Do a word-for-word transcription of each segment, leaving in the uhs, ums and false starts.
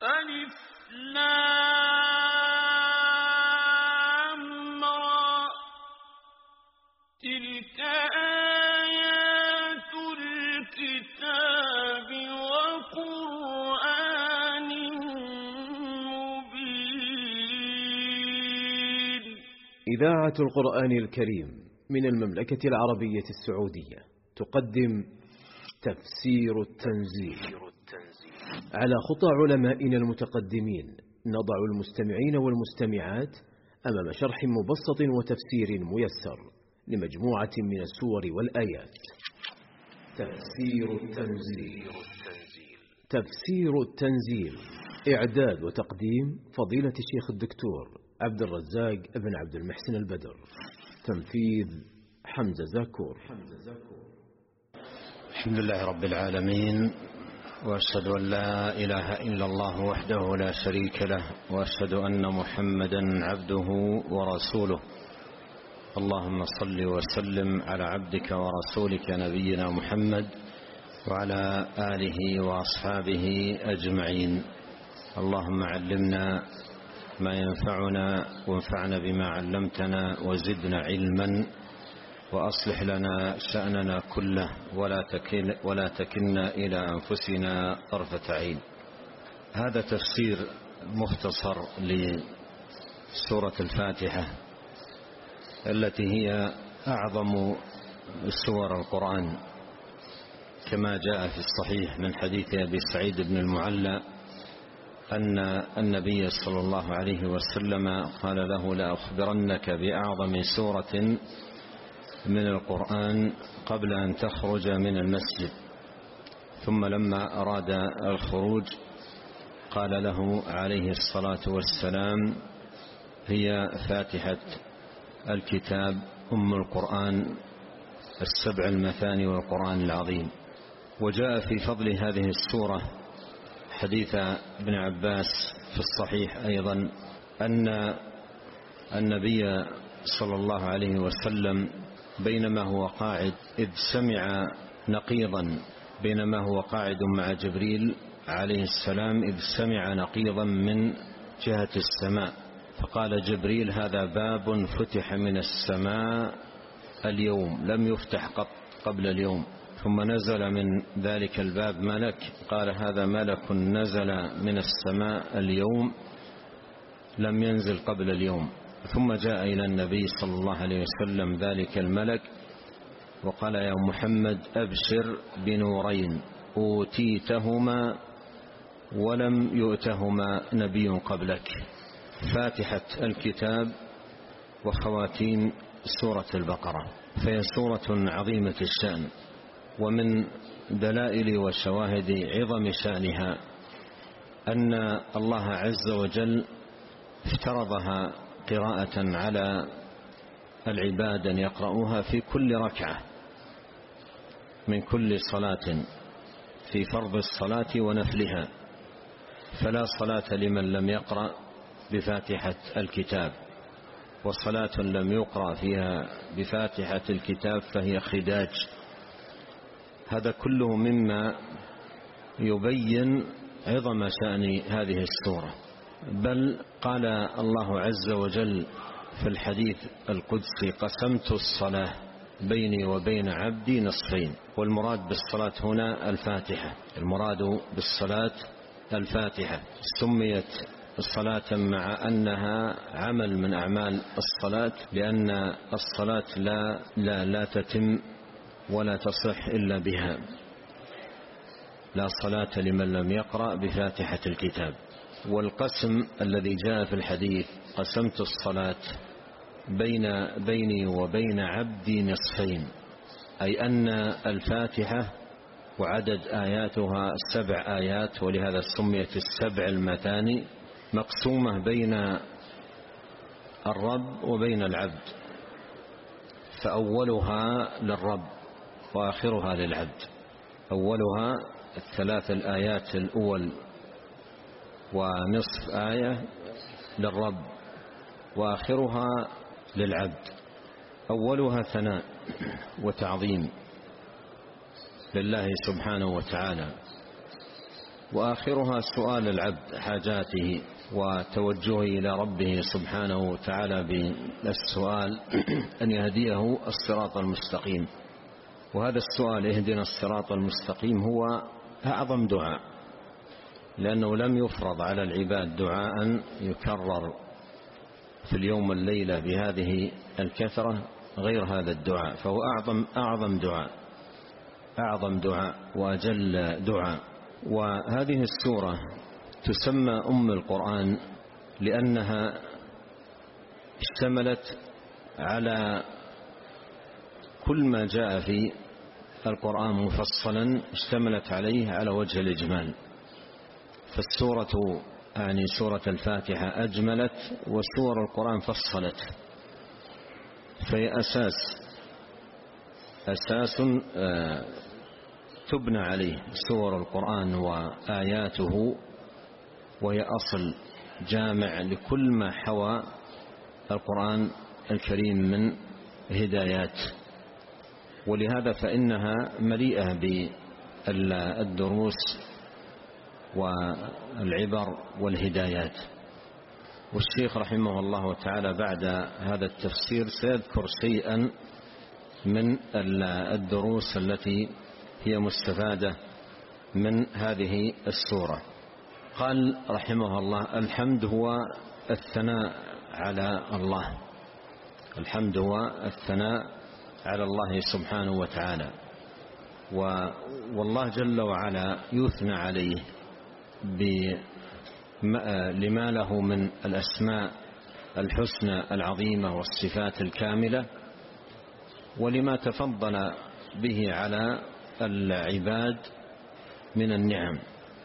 ألف لام را تلك آيات الكتاب وقرآن مبين. إذاعة القرآن الكريم من المملكة العربية السعودية تقدم تفسير التنزيل على خطى علمائنا المتقدمين. نضع المستمعين والمستمعات أمام شرح مبسط وتفسير ميسر لمجموعة من السور والآيات. تفسير التنزيل. تفسير التنزيل إعداد وتقديم فضيلة الشيخ الدكتور عبد الرزاق بن عبد المحسن البدر. تنفيذ حمزة زاكور. الحمد لله رب العالمين، وأشهد أن لا إله إلا الله وحده لا شريك له، وأشهد أن محمدا عبده ورسوله. اللهم صل وسلم على عبدك ورسولك نبينا محمد وعلى آله وأصحابه أجمعين. اللهم علمنا ما ينفعنا وانفعنا بما علمتنا وزدنا علما، وأصلح لنا شأننا كله ولا تكل ولا تكلنا إلى أنفسنا طرفة عين. هذا تفسير مختصر لسورة الفاتحة التي هي أعظم سور القرآن، كما جاء في الصحيح من حديث أبي سعيد بن المعلى أن النبي صلى الله عليه وسلم قال له: لا أخبرنك بأعظم سورة من القرآن قبل أن تخرج من المسجد. ثم لما أراد الخروج قال له عليه الصلاة والسلام: هي فاتحة الكتاب أم القرآن السبع المثاني والقرآن العظيم. وجاء في فضل هذه السورة حديث ابن عباس في الصحيح أيضا أن النبي صلى الله عليه وسلم بينما هو قاعد إذ سمع نقيضا بينما هو قاعد مع جبريل عليه السلام إذ سمع نقيضا من جهة السماء، فقال جبريل: هذا باب فتح من السماء اليوم لم يفتح قط قبل اليوم. ثم نزل من ذلك الباب ملك قال: هذا ملك نزل من السماء اليوم لم ينزل قبل اليوم. ثم جاء إلى النبي صلى الله عليه وسلم ذلك الملك وقال: يا محمد أبشر بنورين أوتيتهما ولم يؤتهما نبي قبلك، فاتحة الكتاب وخواتيم سورة البقرة. فهي سورة عظيمة الشأن، ومن دلائل وشواهد عظم شأنها أن الله عز وجل افترضها قراءة على العباد أن يقرؤوها في كل ركعة من كل صلاة، في فرض الصلاة ونفلها. فلا صلاة لمن لم يقرأ بفاتحة الكتاب، وصلاة لم يقرأ فيها بفاتحة الكتاب فهي خداج. هذا كله مما يبين عظم شأن هذه السورة. بل قال الله عز وجل في الحديث القدسي: قسمت الصلاة بيني وبين عبدي نصفين. والمراد بالصلاة هنا الفاتحة، المراد بالصلاة الفاتحة. سميت الصلاة مع أنها عمل من أعمال الصلاة، لأن الصلاة لا, لا, لا تتم ولا تصح إلا بها. لا صلاة لمن لم يقرأ بفاتحة الكتاب. والقسم الذي جاء في الحديث: قسمت الصلاة بين بيني وبين عبدي نصفين، أي أن الفاتحة وعدد آياتها سبع آيات، ولهذا سميت السبع المثاني، مقسومة بين الرب وبين العبد، فأولها للرب وآخرها للعبد. أولها الثلاث الآيات الأول ونصف آية للرب، وآخرها للعبد. أولها ثناء وتعظيم لله سبحانه وتعالى، وآخرها سؤال العبد حاجاته وتوجهه إلى ربه سبحانه وتعالى بالسؤال أن يهديه الصراط المستقيم. وهذا السؤال اهدنا الصراط المستقيم هو أعظم دعاء، لأنه لم يفرض على العباد دعاء يكرر في اليوم والليلة بهذه الكثرة غير هذا الدعاء، فهو أعظم أعظم دعاء أعظم دعاء وأجل دعاء. وهذه السورة تسمى أم القرآن لأنها اشتملت على كل ما جاء في القرآن مفصلا، اشتملت عليه على وجه الإجمال. فالسورة يعني سورة الفاتحة أجملت، وسور القرآن فصلت، فهي أساس أساس تبنى عليه سور القرآن وآياته، وهي أصل جامع لكل ما حوى القرآن الكريم من هدايات. ولهذا فإنها مليئة بالدروس والعبر والهدايات. والشيخ رحمه الله تعالى بعد هذا التفسير سيذكر شيئا من الدروس التي هي مستفادة من هذه السورة. قال رحمه الله: الحمد هو الثناء على الله. الحمد هو الثناء على الله سبحانه وتعالى، والله جل وعلا يثنى عليه لما له من الأسماء الحسنى العظيمة والصفات الكاملة، ولما تفضل به على العباد من النعم.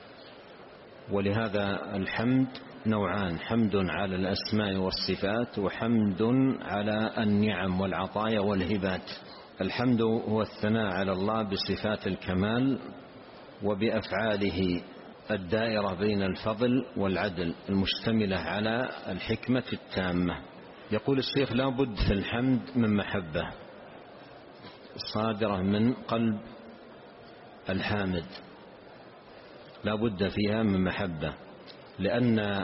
ولهذا الحمد نوعان: حمد على الأسماء والصفات، وحمد على النعم والعطايا والهبات. الحمد هو الثناء على الله بصفات الكمال وبأفعاله الدائرة بين الفضل والعدل المشتملة على الحكمة التامة. يقول الشيخ: لا بد في الحمد من محبة صادرة من قلب الحامد، لا بد فيها من محبة، لأن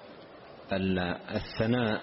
الثناء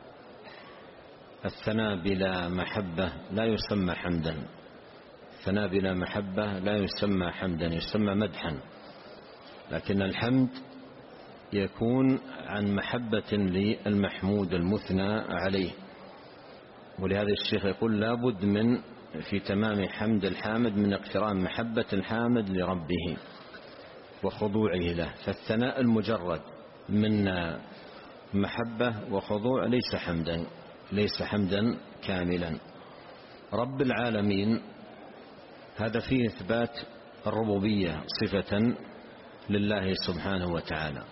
الثناء بلا محبة لا يسمى حمدا. الثناء بلا محبة لا يسمى حمدا، يسمى مدحا. لكن الحمد يكون عن محبة للمحمود المثنى عليه. ولهذا الشيخ يقول: لا بد من في تمام حمد الحامد من اقتران محبة الحامد لربه وخضوعه له. فالثناء المجرد من محبة وخضوع ليس حمدا ليس حمدا كاملا. رب العالمين هذا فيه إثبات الربوبية صفة لله سبحانه وتعالى.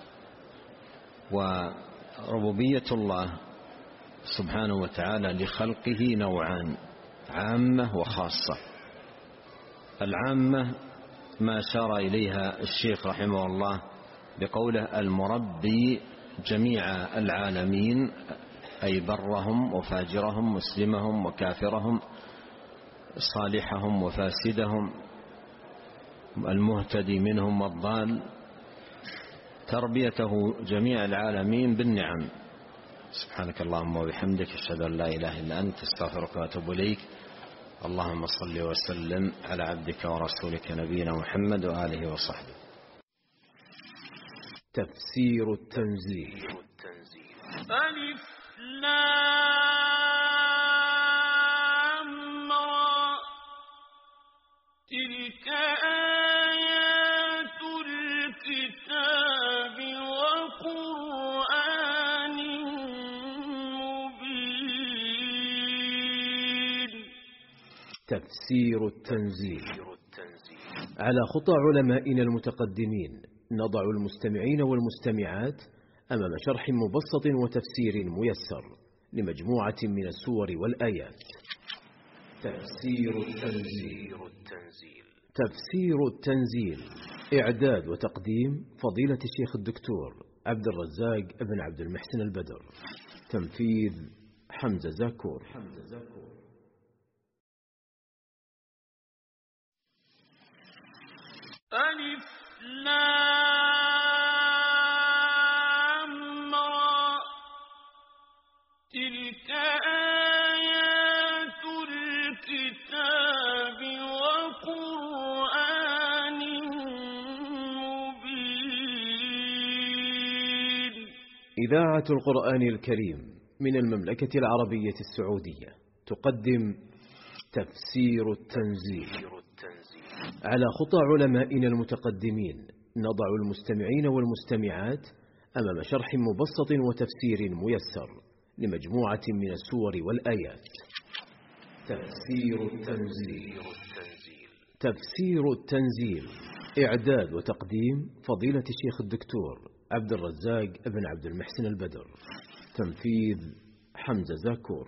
وربوبية الله سبحانه وتعالى لخلقه نوعان: عامة وخاصة. العامة ما أشار إليها الشيخ رحمه الله بقوله: المربي جميع العالمين، أي برهم وفاجرهم، مسلمهم وكافرهم، صالحهم وفاسدهم، المهتدي منهم والضال، تربيته جميع العالمين بالنعم. سبحانك اللهم وبحمدك، أشهد أن لا إله إلا أنت، استغفرك وأتوب إليك. اللهم صل وسلم على عبدك ورسولك نبينا محمد وآله وصحبه. تفسير التنزيل. ألف لام را، تلك آيات الكتاب وقرآن مبين. تفسير التنزيل. على خطى علمائنا المتقدمين نضع المستمعين والمستمعات أمام شرح مبسط وتفسير ميسر لمجموعة من السور والآيات. تفسير التنزيل. تفسير التنزيل إعداد وتقديم فضيلة الشيخ الدكتور عبد الرزاق بن عبد المحسن البدر. تنفيذ حمزة زاكور. ألف لام إذاعة القرآن الكريم من المملكة العربية السعودية تقدم تفسير التنزيل على خطى علمائنا المتقدمين. نضع المستمعين والمستمعات أمام شرح مبسط وتفسير ميسر لمجموعة من السور والآيات. تفسير التنزيل تفسير التنزيل إعداد وتقديم فضيلة الشيخ الدكتور عبد الرزاق ابن عبد المحسن البدر. تنفيذ حمزة زاكور.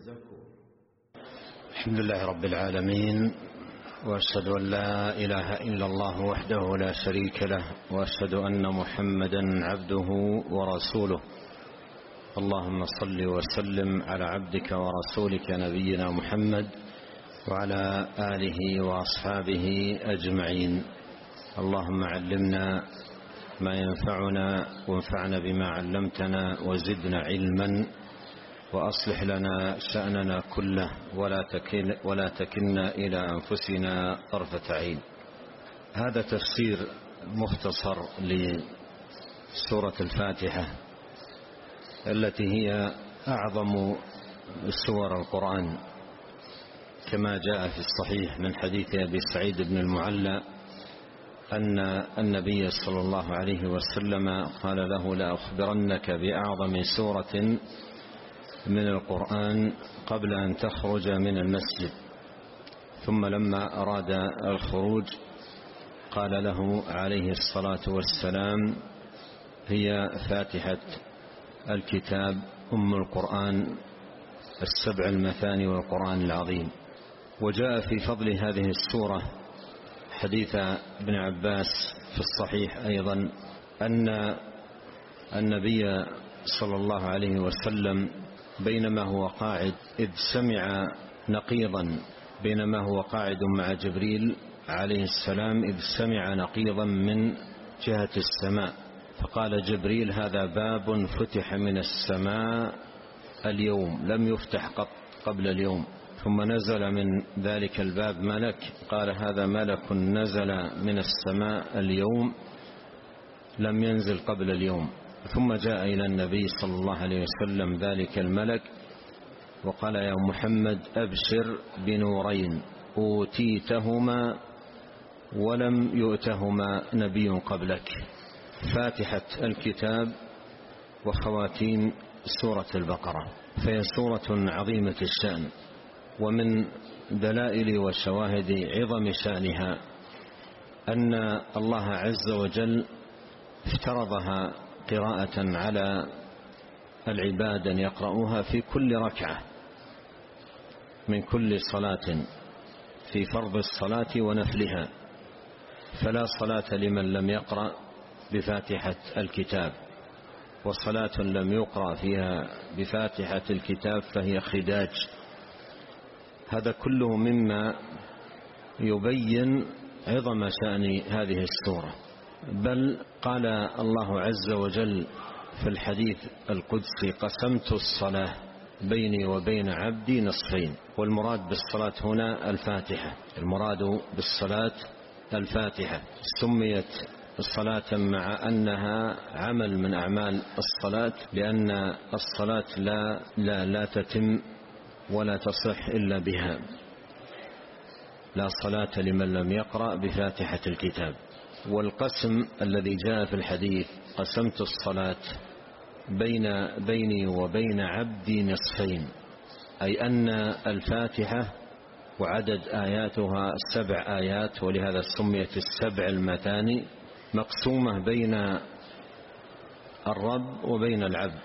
الحمد لله رب العالمين، وأشهد أن لا إله إلا الله وحده لا شريك له، وأشهد أن محمدا عبده ورسوله. اللهم صل وسلم على عبدك ورسولك نبينا محمد وعلى آله وأصحابه أجمعين. اللهم علمنا ما ينفعنا وانفعنا بما علمتنا وزدنا علما، وأصلح لنا شأننا كله ولا تكل ولا تكلنا إلى أنفسنا طرفة عين. هذا تفسير مختصر لسورة الفاتحة التي هي أعظم سور القرآن، كما جاء في الصحيح من حديث أبي سعيد بن المعلى أن النبي صلى الله عليه وسلم قال له: لا أخبرنك بأعظم سورة من القرآن قبل أن تخرج من المسجد. ثم لما أراد الخروج قال له عليه الصلاة والسلام: هي فاتحة الكتاب أم القرآن السبع المثاني والقرآن العظيم. وجاء في فضل هذه السورة حديث ابن عباس في الصحيح أيضا أن النبي صلى الله عليه وسلم بينما هو قاعد إذ سمع نقيضا بينما هو قاعد مع جبريل عليه السلام إذ سمع نقيضا من جهة السماء، فقال جبريل: هذا باب فتح من السماء اليوم لم يفتح قط قبل اليوم. ثم نزل من ذلك الباب ملك قال: هذا ملك نزل من السماء اليوم لم ينزل قبل اليوم. ثم جاء إلى النبي صلى الله عليه وسلم ذلك الملك وقال: يا محمد أبشر بنورين أوتيتهما ولم يؤتهما نبي قبلك، فاتحة الكتاب وخواتيم سورة البقرة. فهي سورة عظيمة الشأن، ومن دلائل وشواهد عظم شأنها أن الله عز وجل افترضها قراءة على العباد أن يقرؤوها في كل ركعة من كل صلاة، في فرض الصلاة ونفلها. فلا صلاة لمن لم يقرأ بفاتحة الكتاب، وصلاة لم يقرأ فيها بفاتحة الكتاب فهي خداج. هذا كله مما يبين عظم شأن هذه السورة. بل قال الله عز وجل في الحديث القدسي: قسمت الصلاة بيني وبين عبدي نصفين. والمراد بالصلاة هنا الفاتحة، المراد بالصلاة الفاتحة. سميت الصلاة مع أنها عمل من أعمال الصلاة، لأن الصلاة لا, لا, لا تتم ولا تصح إلا بها. لا صلاة لمن لم يقرأ بفاتحة الكتاب. والقسم الذي جاء في الحديث: قسمت الصلاة بين بيني وبين عبدي نصفين، أي أن الفاتحة وعدد آياتها سبع آيات، ولهذا سميت السبع المثاني، مقسومة بين الرب وبين العبد،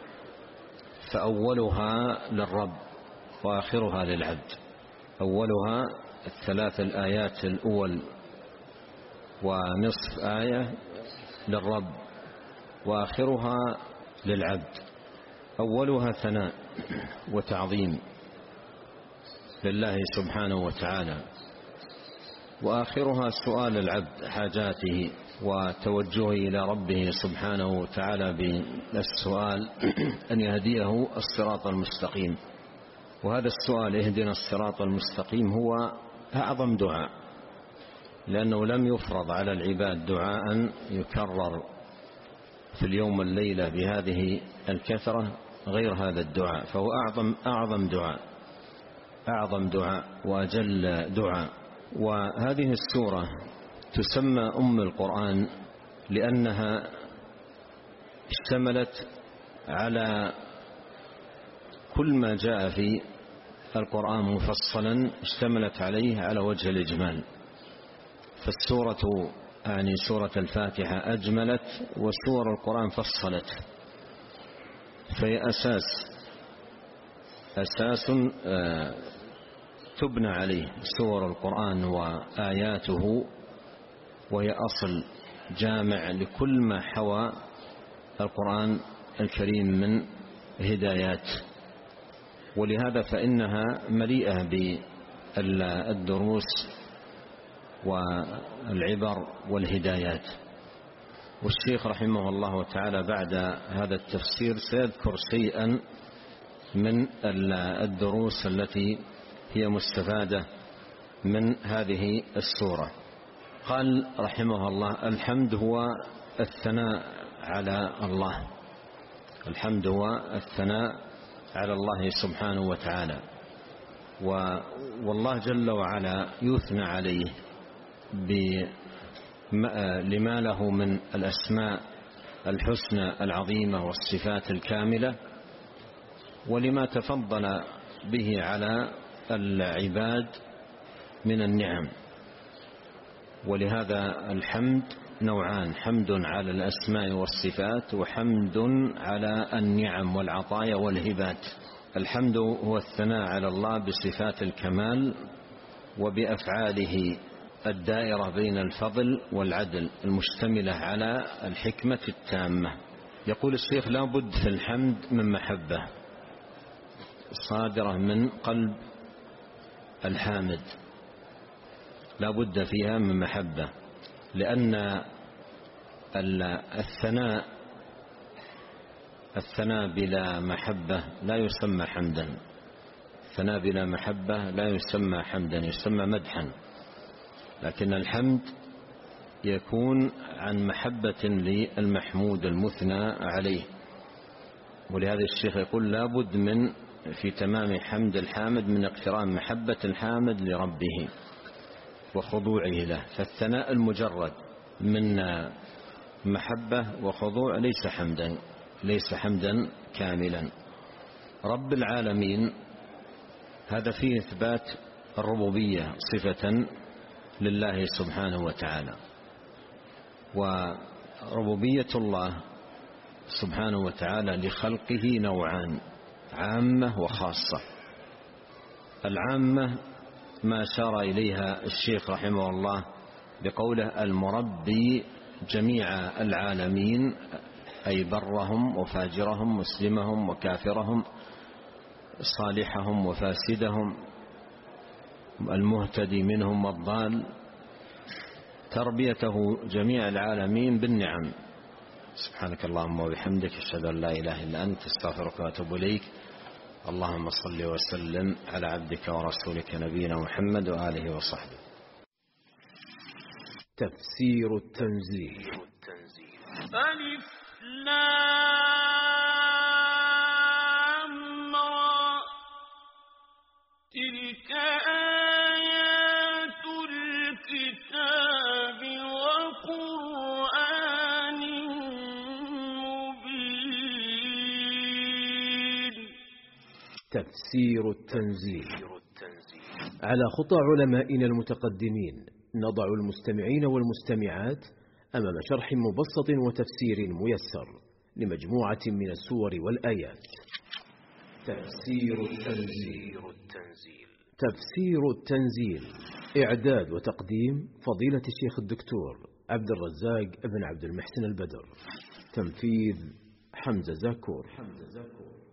فأولها للرب وآخرها للعبد. أولها الثلاث الآيات الأول ونصف آية للرب، وآخرها للعبد. أولها ثناء وتعظيم لله سبحانه وتعالى، وآخرها سؤال العبد حاجاته وتوجهه إلى ربه سبحانه وتعالى بالسؤال أن يهديه الصراط المستقيم. وهذا السؤال اهدنا الصراط المستقيم هو أعظم دعاء، لأنه لم يفرض على العباد دعاء يكرر في اليوم والليلة بهذه الكثرة غير هذا الدعاء، فهو أعظم أعظم دعاء أعظم دعاء وأجل دعاء. وهذه السورة تسمى أم القرآن لأنها اشتملت على كل ما جاء في القرآن مفصلا، اشتملت عليه على وجه الإجمال. فالسورة يعني سورة الفاتحة أجملت، وسور القرآن فصلت، فهي أساس أساس تبنى عليه سور القرآن وآياته، وهي أصل جامع لكل ما حوى القرآن الكريم من هدايات. ولهذا فإنها مليئة بالدروس والعبر والهدايات. والشيخ رحمه الله تعالى بعد هذا التفسير سيذكر شيئا من الدروس التي هي مستفادة من هذه السورة. قال رحمه الله: الحمد هو الثناء على الله. الحمد هو الثناء على الله سبحانه وتعالى، والله جل وعلا يثنى عليه لما له من الأسماء الحسنى العظيمة والصفات الكاملة، ولما تفضل به على العباد من النعم. ولهذا الحمد نوعان: حمد على الأسماء والصفات، وحمد على النعم والعطايا والهبات. الحمد هو الثناء على الله بصفات الكمال وبأفعاله الدائرة بين الفضل والعدل المشتملة على الحكمة التامة. يقول الشيخ: لا بد في الحمد من محبة صادرة من قلب الحامد، لا بد فيها من محبة، لأن الثناء الثناء بلا محبة لا يسمى حمدا. الثناء بلا محبة لا يسمى حمدا، يسمى مدحا. لكن الحمد يكون عن محبة للمحمود المثنى عليه. ولهذا الشيخ يقول: لا بد من في تمام حمد الحامد من اقتران محبة الحامد لربه وخضوعه له. فالثناء المجرد من محبة وخضوع ليس حمدا ليس حمدا كاملا. رب العالمين هذا فيه إثبات الربوبية صفة لله سبحانه وتعالى. وربوبية الله سبحانه وتعالى لخلقه نوعان: عامة وخاصة. العامة ما أشار إليها الشيخ رحمه الله بقوله: المربي جميع العالمين، أي برهم وفاجرهم، مسلمهم وكافرهم، صالحهم وفاسدهم، المهتدي منهم والضال، تربيته جميع العالمين بالنعم. سبحانك اللهم وبحمدك، أشهد أن لا إله إلا أنت، استغفرك وأتوب إليك. اللهم صل وسلم على عبدك ورسولك نبينا محمد وآله وصحبه. تفسير التنزيل. ألف لام را، تلك آيات الكتاب وقرآن مبين. تفسير التنزيل. على خطى علمائنا المتقدمين نضع المستمعين والمستمعات أمام شرح مبسط وتفسير ميسر لمجموعة من السور والآيات. تفسير التنزيل. تفسير التنزيل إعداد وتقديم فضيلة الشيخ الدكتور عبد الرزاق بن عبد المحسن البدر. تنفيذ حمزة زاكور.